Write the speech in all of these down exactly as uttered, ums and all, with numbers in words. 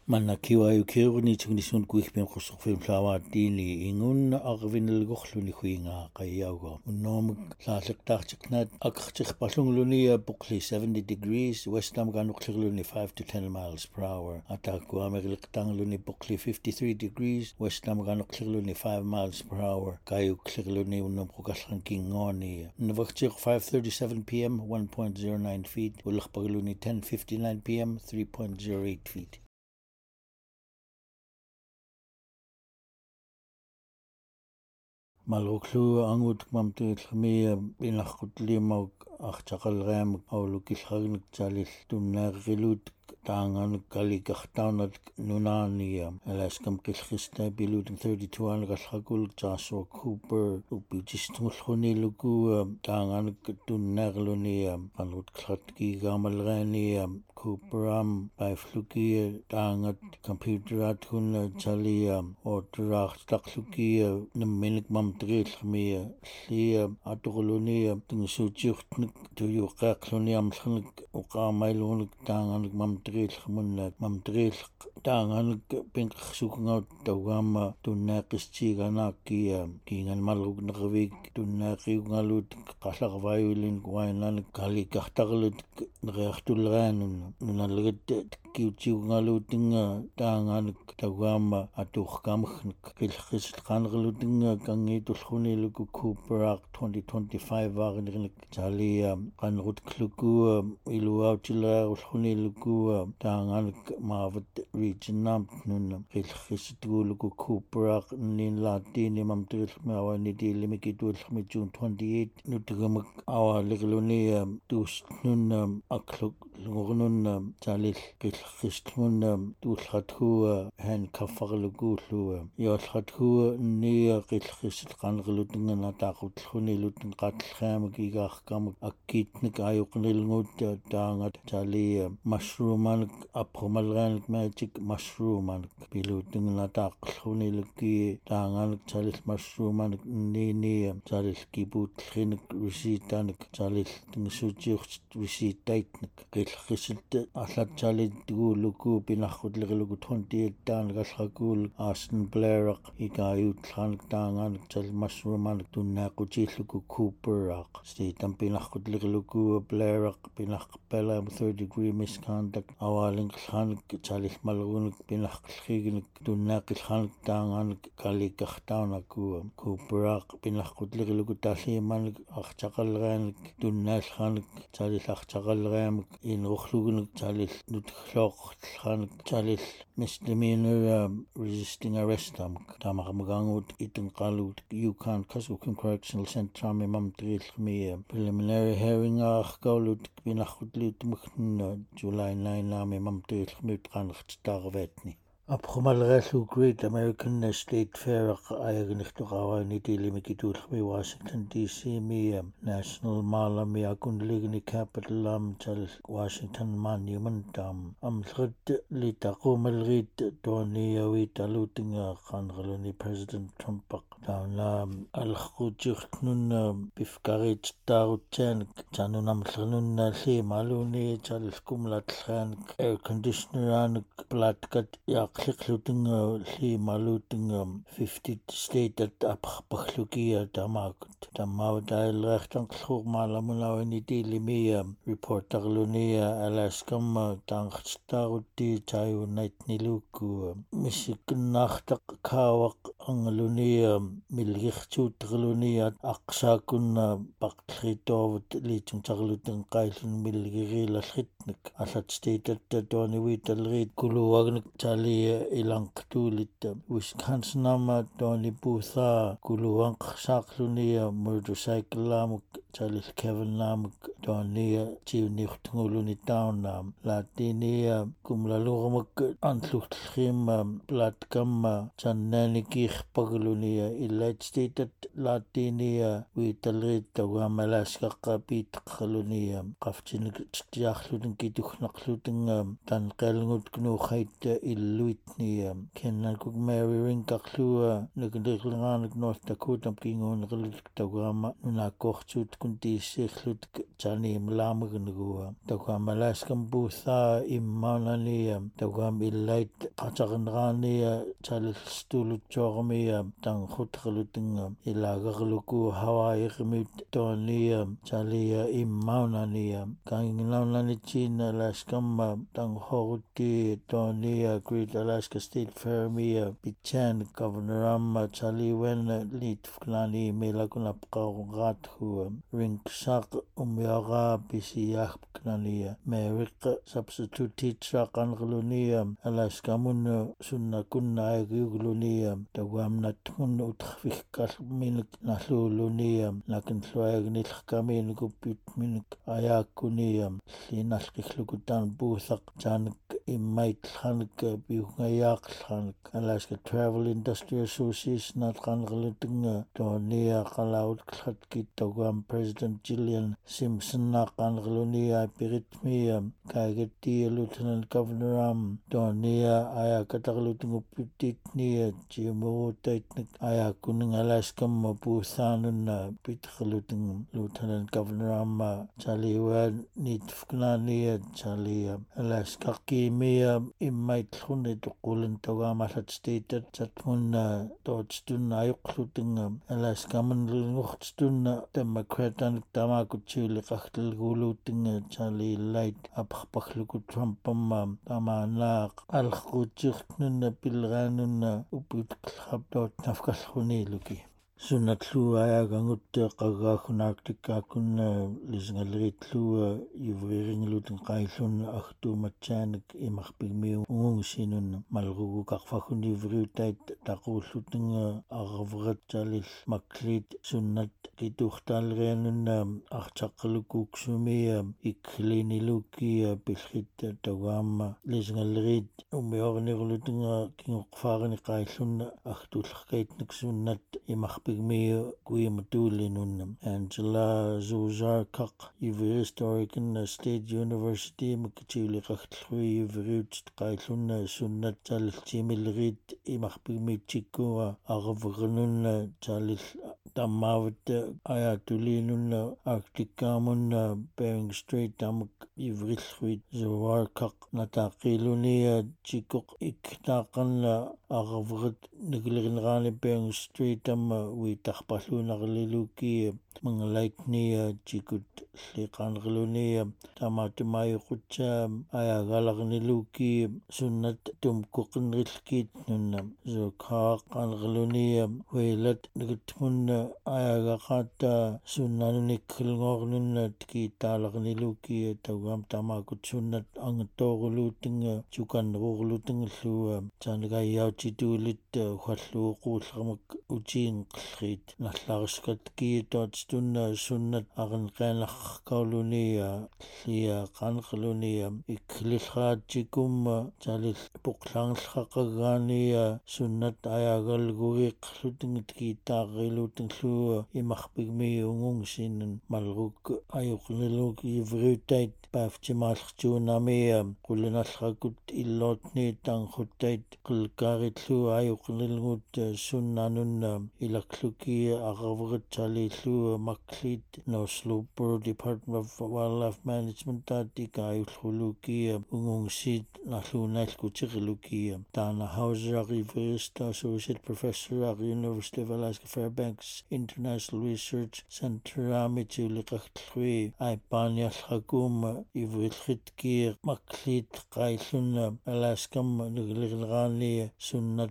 Manna kiwa ukiruni tugnisun kuikpem khusufim tlawatini ingun arvin lgokhluni khuinga qayawgo unnom laalliqtaartiknat akhartik palungluni buqli seventy degrees westam ganuqlirluni five to ten miles per hour ataku ameriqtangluni buqli fifty-three degrees westam ganuqlirluni five miles per hour kayuqlirluni unnom qukalrankingoni nvaqtiq five thirty-seven p m one point zero nine feet ulqpagluni ten fifty-nine p m three point zero eight feet. Maluklu angut mamtil khmiya binakhutlima archaqalraam aulukilharnik chalil tunnaarilut taangan kalikahtaunat nunaania alaskam qilkhista bilutin thirty-two angalhakul Joshua Cooper upijistungulkhuni luku taangan tunnaarlunia panut khatki gamalrania Cooperam baiflukia taangat computerat hunna chalia otraaqtaqlukia nimminik mamtril khmiya lia atugulunia tingsuutiurtnik tuyuqaaqlunia amlhanik uqaamailunik taanganik mamtril khmunna mamtril taanganik pinqsukungaut tawama tunnaaqischiiganaakkia kiingan malruknervik tunnaaqiungalut qallarvayulin kuainanik kalikahtarlut nereartulraanun nunalgat kiutiungalutinga taanganik tawama atuuqqamagnik qilqisqanerlutinga kangiitulkhuniluku Cooperaaq twenty twenty-five aarinirnik chalia qanrutkluku iluautilaarulkhuniluku taanganik maavat regionam nunna qilqisituuluku Cooperaaq ninlaattiini mamtirillmi awanitiilimikituullmi June twenty-eighth nutgamak awalirlunia tuusnunna akluk lungornunna chalil qilqistlmunna tuullrathuwa handkaffarlukuulluwa yollrathuwa nia qilqisqanerlutinga nataaqutllunilutin qatlraamak igaarkamak akkiitnik ayuqnilngut taangat chalia mushroom-anik apromalraanik magic mushroom-anik pilutinga nataaqllunilukki taanganik chalil mushroom-anik ninia chalil kipuutlrinik receipt-anik chalil tingsuutiurt receipt-taitnik qilqisit allat chalit tiguuluku pinarrutleriluku twenty-eight taanagalrakul Austin Blairaq ikaayuutlraanik taanganik chal mushroom-anik tunnaaqutiilluku Cooperaaq stateam pinarrutleriluku Blairaq pinarqappala third degree misconduct awaalinqillraanik chalil malrunik pinarqillriginik tunnaaqillraanik taanganik kalikartaunaku Cooperaaq pinarrutleriluku talliimanik archaqalraanik tunnaallraanik chalil archaqalraamak inrurlugunik chalil nutglooqllraanik chalil misdemeanor resisting arrest amak tamarmagangut itinqalut Yukon Kuskokwim Correctional Center ami mamtrillmi preliminary hearing aarqaulut pinarrutluutmukna July ninth ami mamtrillmi tqanertitaarvetni Aprumalreallu Great American State Fair ayagnirtuqawaanitiilimikituullmi Washington D C mi National Mall mi akunligni Capital am chal Washington Monument am amlrat litaqumalrit tuaniawitalutinga qanrluni President Trump tauna alqutiirtnun pifkarit taarutaanik tanunamlernunna liimaluni chal kumlatlraanik air conditioner anik platkat ya qliqlutinga liimalutinga fifty state at apaqlukia tamakut tamawtailreertanqllurmaalamunawinitiilimia reporterlunia alaskam taanqartitaarutti tayunaitniluku misiknaartaq kaawaq angalunia milgirtuuterlunia aqsaakunna paqtlritoovut liitungtarlutin qaillun milgiriilallritnik allat state at tuaniviitalriit kuluwagnik chalia ilanqtuulit Wisconsin ama tuani puuthaa kuluwanqsaaqlunia motorcycle laamuk chalil Kevin laamuk tuania tiuniurtunguluni taunnaam laatinia kumlalurmak anlluutlrima platkamma channaanikiirpaglunia illat stateat laatinia viitalriit tauamalaskaqqa piiteqqalunia qaftinik tiarlutin kitugnaqlutinga tanqelngut knuuqait illuitnia kennakuk Mary Rinkarlua nukindirlngaanik North Dakota kinguunerilut tauama nunaakkortuut kuntiissiirlut tani mlaamagnugu takwam Alaskan buutha immaunania takwam illait qatarneraania talilstuulutsoormia tang khutqalutinga ilagarluku hawaiirmit tonia talia immaunania kanginnaunanitsin Alaskamma tang horutti tonia Great Alaska State Fairmia pitchan Governor Amma taliwen litfklani melakunapqarugathu rinksaq umyaga pisiyahknania merik substitute teacher qanqlunia Alaskamun sunnakunna ayguglunia tawamnatmun utkhfikkal minik nallulunia lakin thluagnilkamin kupit minik ayakunia linalqillukutan buuthaq tanik immait khanik biungayaq khanik Alaska Travel Industry Association atqanqlutinga tonia qalaut khatkit tawam President Gillian Simpson naqanqlunia piritmia kaigetti Lieutenant Governor Am tonia ayakataqlutinguppittitnia jimuutaitnik ayakuning Alaskam buuthaanunna pitqaluting Lieutenant Governor Amma taliwan nitfknania talia Alaska kimia immait khunit qulun tawamallat stated tatmunna totstunna ayuqlutinga Alaskaman lingurtstunna Democratan tamakutchili qahtlgulutinga tali light apaqpaqluku Trumpamma tamanaaq alqutchirtnunna pilgaanunna uputqlhabtot nafkallhuniluki Sunatlu ayagangutte qagaakun Arctic-aakunna lisngaleritlua ivriringlutin qaillun artuumatjaanik imarpigmiu ungungsinun malrugu qarfaggun ivriutait taqullutinga arvrat talil maklit sunnat kituurtaalrianunna artaqlukuuksumia ikklinilukia pillit tawaamma lisngalerit umiornirlutinga kingoqfaarani qaillunna artuullerkaitnik sunnat imarpigmiu kuimatuulinunnam Angela Zuzarkaq ivri historican State University makchiuliqartlui ivriut qaillunna sunnat taliltimillerit imarpigmiitsikkuwa arvrnunna talil tammaavut ayatuliinunna Arctic-aamunna Bering Strait amak ivrillruit Zuzarkaq nataaqilunia tikoq iktaaqanna arvrat niglerineraani Bering Strait amma uitarpalluunarliluki mangalaitnia tikut liqaanrlunia tamatumayuqutsa ayagalarniluki sunnat tumkuqinrilkiit nunna zukaaqaanrlunia huilat nigutmunna ayagaqaata sunnanunikkhilngornunna tikitaalarniluki tawam tamakut sunnat angatooruluutinga tukanruurlutingalluua taanigayyautituulit hualluuquullermak ujiinqillriit nallarskatki totstunna sunnat aqanqaanarqaulunia lia qaanqlunia ikklillraatikumma talil puqlaanglaqagaania sunnat ayagalguriiqqlutinga tikitaarriluutingluu imarpigmi ungungsinun malruk ayuqniluk ivriutait paaftimaallertuunamia qulinallrakut illootni tangquttait qilkaaritlu ayuqnilgut sunnanunna ilakluki arvrat talillu maklit Noslooper Department of Wildlife Management tatika ayulluluki ungungsit nalluunaalkutirluki Dana Hauser Riverista Associate Professor at University of Alaska Fairbanks International Research Center amitiuliqartlui aipaaniallrakum ivrillitkir maklit qaillunna Alaskam niglirneraani sunnat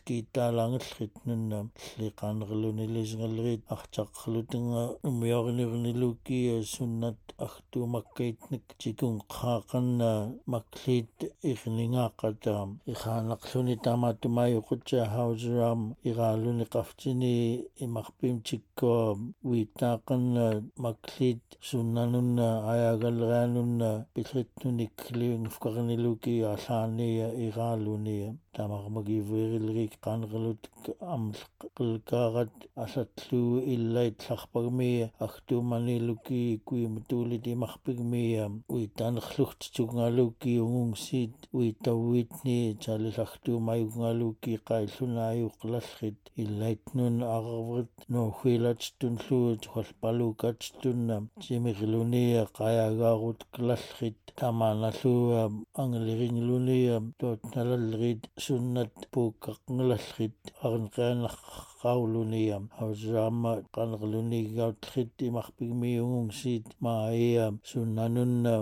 tikitaalangallritnunna liqaanerlunilisngallerit artaqlutinga umiornirniluki sunnat artuumakkaitnik tikunqaaqanna maklit irningaaqata iqaanaqluni tamatumayuqutsa hauseram iraaluni qaftini imarpimtikko wiitaaqanna maklit sunnanunna ayagalraanu nunna pitritnunik liungfkarniluki allaania iraalunia tamarmagiverilrik qanqalut amlqilkaarat allatlu illait llarpagmia artumaniluki kuimatulit imarpigmia uitanerlurtitugngaluki ungungsit uitawitni talillartumayugngaluki qaillunayuqlallit illaitnun arvrit nohuilatstunlu tuhalpalukatstunna simirlunia qayagaarut klallit tamanallua angliringlunia totnalalrit sunnat puukkaqngalallit arnqianarqaulunia hausama qanerlunigautlit imarpigmiungungsit maia sunnanunna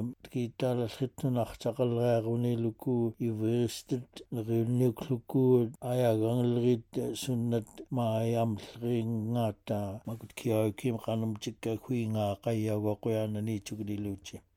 kiitalalritnunartaqalriaruniluku iveristit neriunniukluku ayagangelrit sunnat maayamlringaata makut kiaukim qanumtikka huinga qayyaugoqianani tukdiluchi